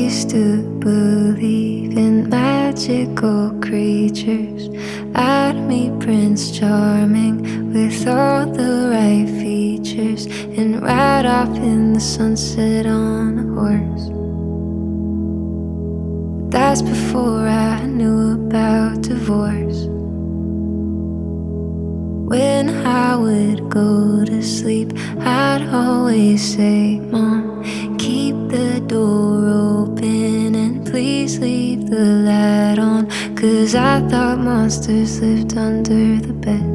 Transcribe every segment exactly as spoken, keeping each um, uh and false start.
used to believe in magical creatures. I'd meet Prince Charming with all the right features and ride off in the sunset on a horse. That's before I knew about divorce. When I would go to sleep, I'd always say, Mom, keep the door open and please leave the light on, 'cause I thought monsters lived under the bed.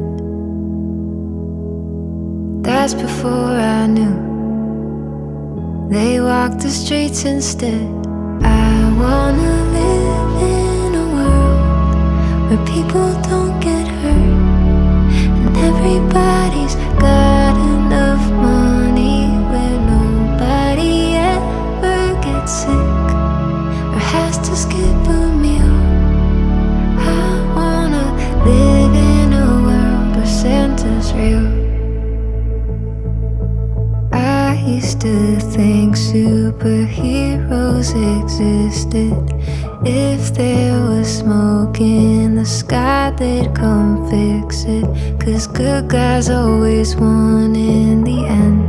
That's before I knew they walked the streets instead. I wanna live in a world where people don't get hurt, everybody's got enough money where nobody ever gets sick or has to skip a meal. I wanna live in a world where Santa's real. I used to think superheroes existed. If there was smoke in the sky, they'd come fix it, 'cause good guys always won in the end.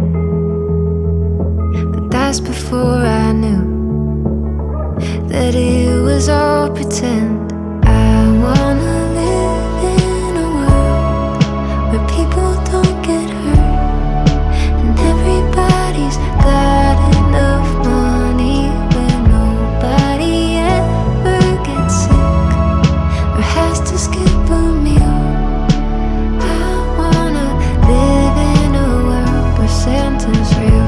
But that's before I knew that it was all pretend. I wanna live in a world where people don't get hurt and everybody's got enough money where nobody ever gets sick or has to skip a meal. I wanna live in a world where Santa's real.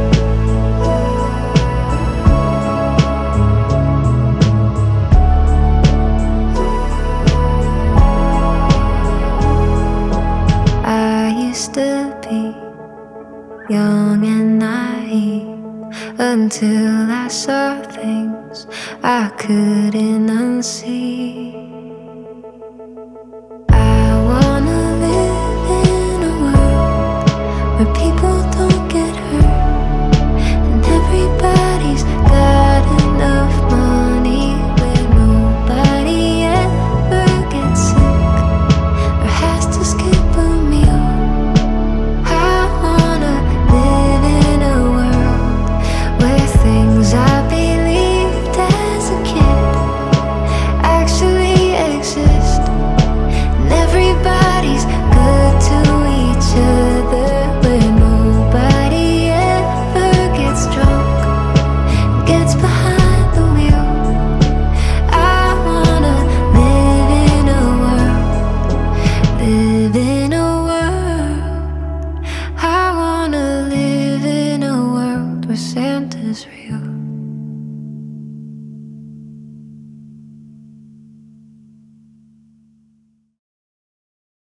I used to be young and naive until I saw things I couldn't unsee. I wanna live in a world where people don't